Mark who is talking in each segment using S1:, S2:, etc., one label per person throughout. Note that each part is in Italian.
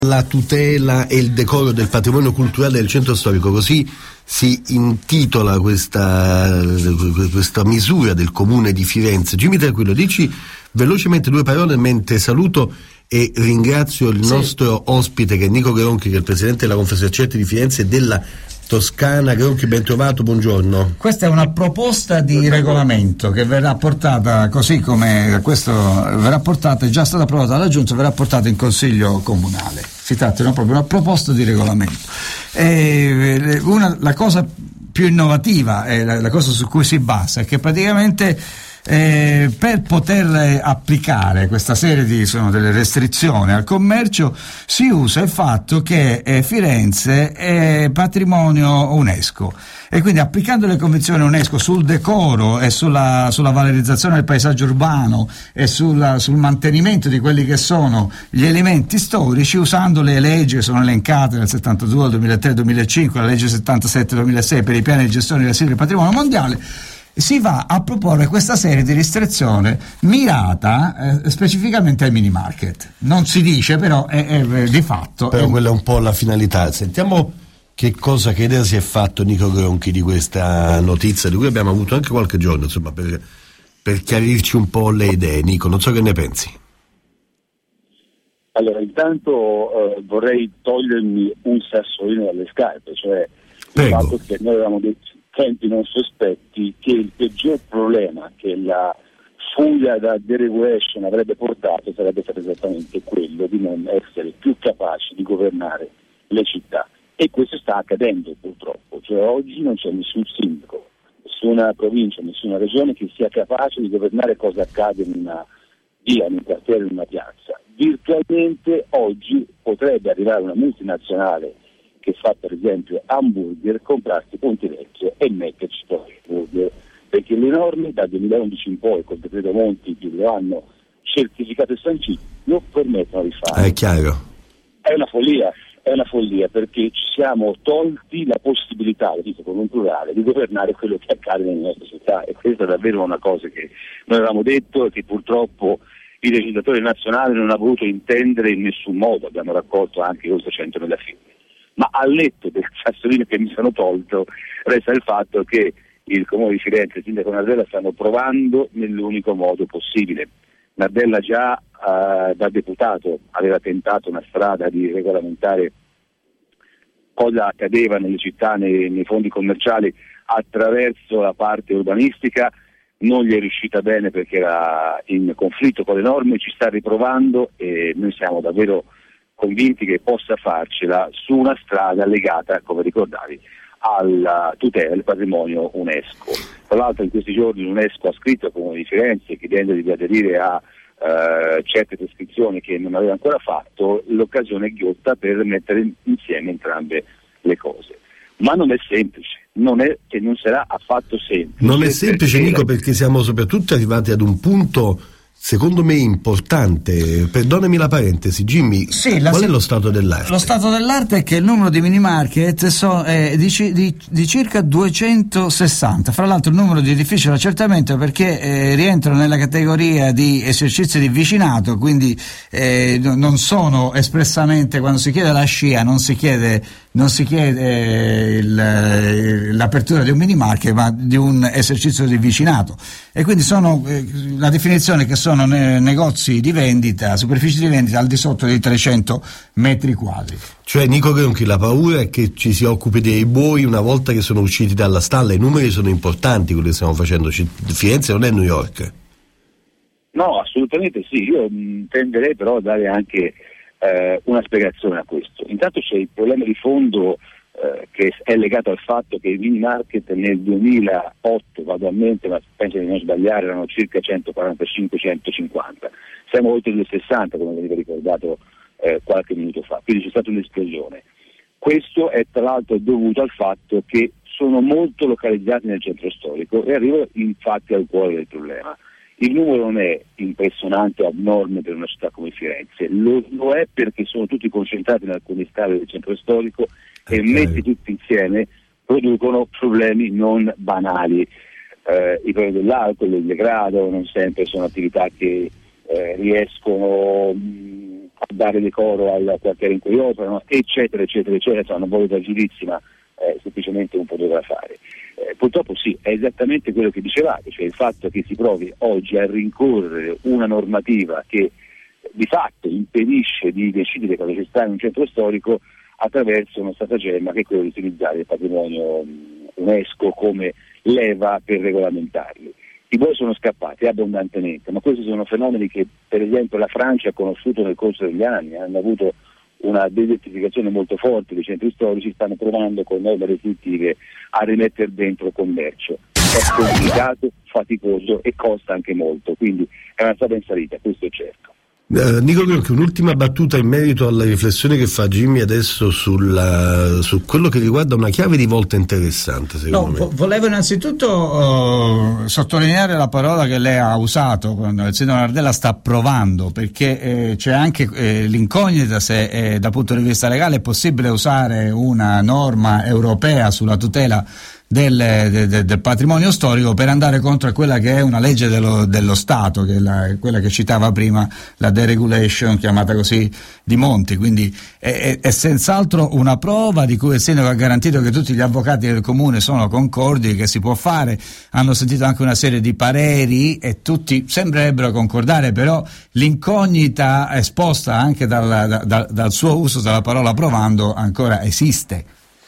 S1: La tutela e il decoro del patrimonio culturale del centro storico, così si intitola questa misura del comune di Firenze. Jimmy Tranquillo, dici velocemente due parole mentre saluto e ringrazio il nostro ospite che è Nico Gronchi, che è il presidente della Confesercenti di Firenze e della Toscana. Gronchi, ben trovato, buongiorno.
S2: Questa è una proposta di regolamento che verrà portata, così come questo verrà portata, è già stata approvata dalla Giunta, verrà portata in Consiglio Comunale. Si tratta di proprio una proposta di regolamento. La cosa più innovativa, la cosa su cui si basa, è che praticamente per poter applicare questa serie di delle restrizioni al commercio si usa il fatto che Firenze è patrimonio UNESCO, e quindi applicando le convenzioni UNESCO sul decoro e sulla valorizzazione del paesaggio urbano e sul mantenimento di quelli che sono gli elementi storici, usando le leggi che sono elencate nel 72, 2003, 2005, la legge 77 2006 per i piani di gestione dei siti del patrimonio mondiale, si va a proporre questa serie di restrizioni mirata specificamente ai mini market. Non si dice, però è di fatto.
S1: Però quella è un po' la finalità. Sentiamo che idea si è fatto Nico Gronchi di questa notizia, di cui abbiamo avuto anche qualche giorno, insomma, per chiarirci un po' le idee. Nico, non so che ne pensi.
S3: Allora, intanto vorrei togliermi un sassolino dalle scarpe, cioè il fatto che noi avevamo detto tempi non sospetti che il peggior problema che la fuga da deregulation avrebbe portato sarebbe stato esattamente quello di non essere più capaci di governare le città, e questo sta accadendo purtroppo. Cioè oggi non c'è nessun sindaco, nessuna provincia, nessuna regione che sia capace di governare cosa accade in una via, in un quartiere, in una piazza. Virtualmente oggi potrebbe arrivare una multinazionale che fa per esempio hamburger, comprarsi Pontivecchio e metterci poi hamburger, perché le norme dal 2011 in poi col decreto Monti che lo hanno certificato e sancito lo permettono di fare.
S1: È chiaro.
S3: È una follia perché ci siamo tolti la possibilità, lo dico con un plurale, di governare quello che accade nelle nostre città, e questa è davvero una cosa che noi avevamo detto e che purtroppo il legislatore nazionale non ha voluto intendere in nessun modo. Abbiamo raccolto anche oltre 100.000 firme. Ma al netto del sassolino che mi sono tolto, resta il fatto che il Comune di Firenze e il sindaco Nardella stanno provando nell'unico modo possibile. Nardella già da deputato aveva tentato una strada di regolamentare cosa accadeva nelle città, nei fondi commerciali attraverso la parte urbanistica, non gli è riuscita bene perché era in conflitto con le norme, ci sta riprovando e noi siamo davvero convinti che possa farcela su una strada legata, come ricordavi, alla tutela del patrimonio UNESCO. Tra l'altro in questi giorni l'UNESCO ha scritto al Comune di Firenze chiedendo di aderire a certe prescrizioni che non aveva ancora fatto, l'occasione è ghiotta per mettere insieme entrambe le cose. Ma non è semplice, non sarà affatto semplice.
S1: Non è semplice, Nico, perché siamo soprattutto arrivati ad un punto secondo me importante. Perdonami la parentesi, Jimmy, qual è lo stato dell'arte?
S2: Lo stato dell'arte è che il numero di mini market è di circa 260. Fra l'altro il numero di difficile accertamento perché rientrano nella categoria di esercizi di vicinato, quindi non sono espressamente, quando si chiede la SCIA non si chiede l'apertura di un mini market, ma di un esercizio di vicinato, e quindi sono la definizione che sono negozi di vendita, superfici di vendita al di sotto dei 300 metri quadri.
S1: Cioè, Nico Gronchi, la paura è che ci si occupi dei buoi una volta che sono usciti dalla stalla. I numeri sono importanti, quelli che stiamo facendo. Firenze non è New York.
S3: No, assolutamente sì. Io tenderei però a dare anche una spiegazione a questo. Intanto c'è il problema di fondo che è legato al fatto che i mini market nel 2008, vado a mente, ma penso di non sbagliare, erano circa 145-150. Siamo oltre le 60, come veniva ricordato qualche minuto fa, quindi c'è stata un'esplosione. Questo è tra l'altro dovuto al fatto che sono molto localizzati nel centro storico e arrivano infatti al cuore del problema. Il numero non è impressionante o abnorme per una città come Firenze, lo è perché sono tutti concentrati in alcuni strade del centro storico e messi tutti insieme producono problemi non banali. I problemi dell'alcol, del degrado non sempre sono attività che riescono a dare decoro al quartiere in cui operano, eccetera eccetera eccetera. Insomma, non voglio dar giudizi, ma semplicemente un po' dovrà fare. Purtroppo sì, è esattamente quello che dicevate, cioè il fatto che si provi oggi a rincorrere una normativa che di fatto impedisce di decidere cosa ci sta in un centro storico attraverso uno stratagemma che è quello di utilizzare il patrimonio UNESCO come leva per regolamentarli. I buoi sono scappati abbondantemente, ma questi sono fenomeni che per esempio la Francia ha conosciuto nel corso degli anni, hanno avuto una desertificazione molto forte dei centri storici, stanno provando con norme restrittive a rimettere dentro commercio. È complicato, faticoso e costa anche molto, quindi è una strada in salita, questo è certo.
S1: Nico Gronchi, un'ultima battuta in merito alla riflessione che fa Jimmy adesso su quello che riguarda una chiave di volta interessante, secondo me.
S2: Volevo innanzitutto sottolineare la parola che lei ha usato quando il sindaco Nardella sta provando, perché c'è anche l'incognita se dal punto di vista legale è possibile usare una norma europea sulla tutela del patrimonio storico per andare contro a quella che è una legge dello Stato, che è quella che citava prima, la deregulation, chiamata così, di Monti. Quindi è senz'altro una prova di cui il sindaco ha garantito che tutti gli avvocati del comune sono concordi, che si può fare. Hanno sentito anche una serie di pareri e tutti sembrerebbero concordare, però l'incognita esposta anche dal suo uso della parola provando ancora esiste.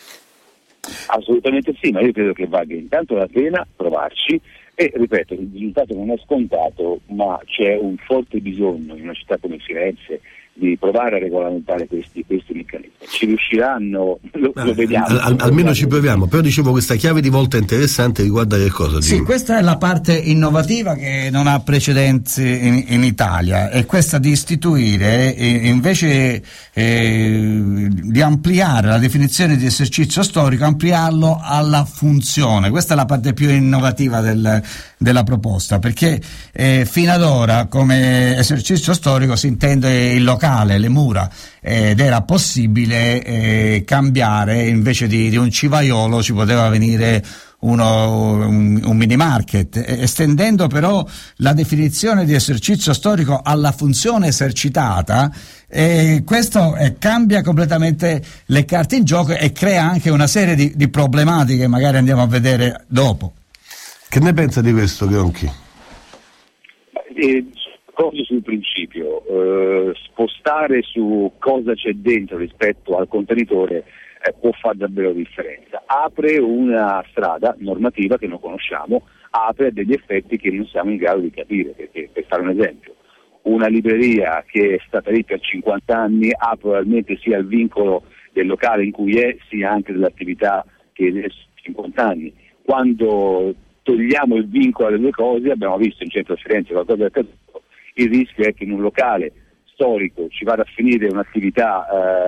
S3: Assolutamente sì, ma io credo che valga intanto la pena provarci e, ripeto, il risultato non è scontato, ma c'è un forte bisogno in una città come Firenze di provare a regolamentare questi meccanismi. Ci riusciranno? Lo vediamo.
S1: Almeno ci proviamo, però dicevo questa chiave di volta interessante riguarda che cosa?
S2: Sì, questa è la parte innovativa che non ha precedenti in Italia, è questa di istituire, invece di ampliare la definizione di esercizio storico, ampliarlo alla funzione. Questa è la parte più innovativa della proposta, perché fino ad ora come esercizio storico si intende il locale, le mura, ed era possibile cambiare, invece di un civaiolo ci poteva venire un mini market, estendendo però la definizione di esercizio storico alla funzione esercitata. Questo cambia completamente le carte in gioco e crea anche una serie di problematiche, magari andiamo a vedere dopo.
S1: Che ne pensa di questo, Gronchi?
S3: Cose sul principio, spostare su cosa c'è dentro rispetto al contenitore può fare davvero differenza. Apre una strada normativa che non conosciamo, apre degli effetti che non siamo in grado di capire, perché, per fare un esempio, una libreria che è stata lì per 50 anni ha probabilmente sia il vincolo del locale in cui è, sia anche dell'attività che è 50 anni. Quando togliamo il vincolo alle due cose, abbiamo visto in centro a Firenze qualcosa è accaduto. Il rischio è che in un locale storico ci vada a finire un'attività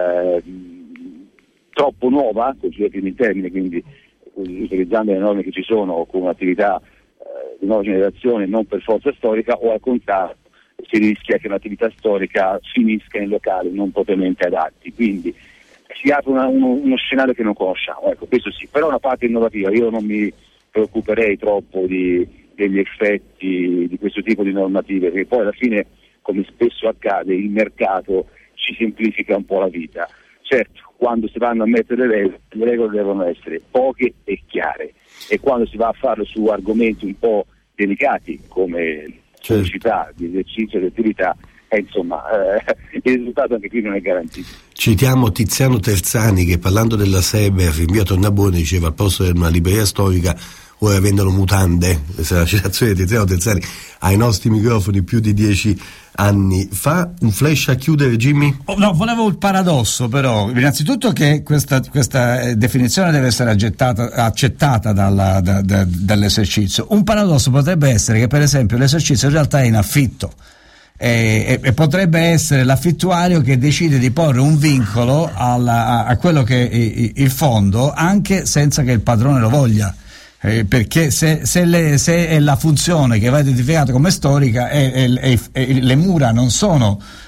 S3: troppo nuova, così in termini, quindi utilizzando le norme che ci sono con un'attività di nuova generazione, non per forza storica, o al contrario si rischia che un'attività storica finisca in locali non propriamente adatti. Quindi si apre uno scenario che non conosciamo, ecco, questo sì, però è una parte innovativa. Io non mi preoccuperei troppo degli effetti di questo tipo di normative, perché poi alla fine, come spesso accade, il mercato ci semplifica un po' la vita. Certo, quando si vanno a mettere le regole devono essere poche e chiare, e quando si va a farlo su argomenti un po' delicati come pubblicità, di esercizio di attività, insomma, il risultato anche qui non è garantito.
S1: Citiamo Tiziano Terzani che, parlando della Seber in via Tornabuoni, diceva: al posto di una libreria storica ora vendono mutande. Questa è la citazione di Tiziano Terzani ai nostri microfoni più di 10 anni fa. Un flash a chiudere, Jimmy?
S2: No, volevo il paradosso, però, innanzitutto, che questa definizione deve essere accettata dall'esercizio. Un paradosso potrebbe essere che, per esempio, l'esercizio in realtà è in affitto. E potrebbe essere l'affittuario che decide di porre un vincolo a quello che è il fondo, anche senza che il padrone lo voglia, perché se è la funzione che va identificata come storica e le mura non sono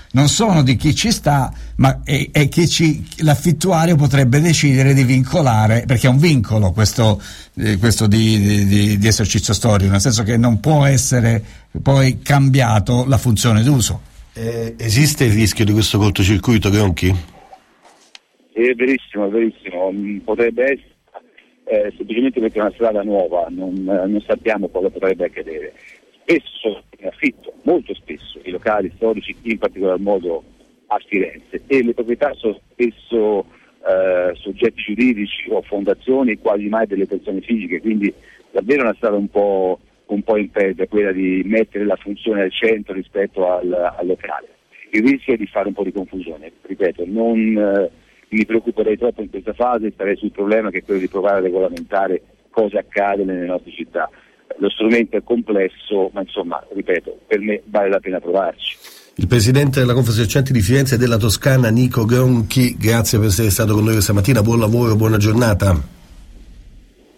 S2: non sono di chi ci sta, ma è che l'affittuario potrebbe decidere di vincolare, perché è un vincolo questo di esercizio storico, nel senso che non può essere poi cambiato la funzione d'uso.
S1: Esiste il rischio di questo cortocircuito, Gronchi?
S3: È verissimo, potrebbe essere semplicemente perché è una strada nuova, non sappiamo cosa potrebbe accadere. Spesso in affitto, molto spesso, i locali storici, in particolar modo a Firenze, e le proprietà sono spesso soggetti giuridici o fondazioni, quasi mai delle persone fisiche, quindi davvero una strada un po' in perdita, quella di mettere la funzione al centro rispetto al locale. Il rischio è di fare un po' di confusione, ripeto, non mi preoccuperei troppo in questa fase, starei sul problema che è quello di provare a regolamentare cosa accade nelle nostre città. Lo strumento è complesso, ma insomma, ripeto, per me vale la pena provarci.
S1: Il presidente della Confesercenti di Firenze e della Toscana, Nico Gronchi, grazie per essere stato con noi questa mattina, buon lavoro, buona giornata.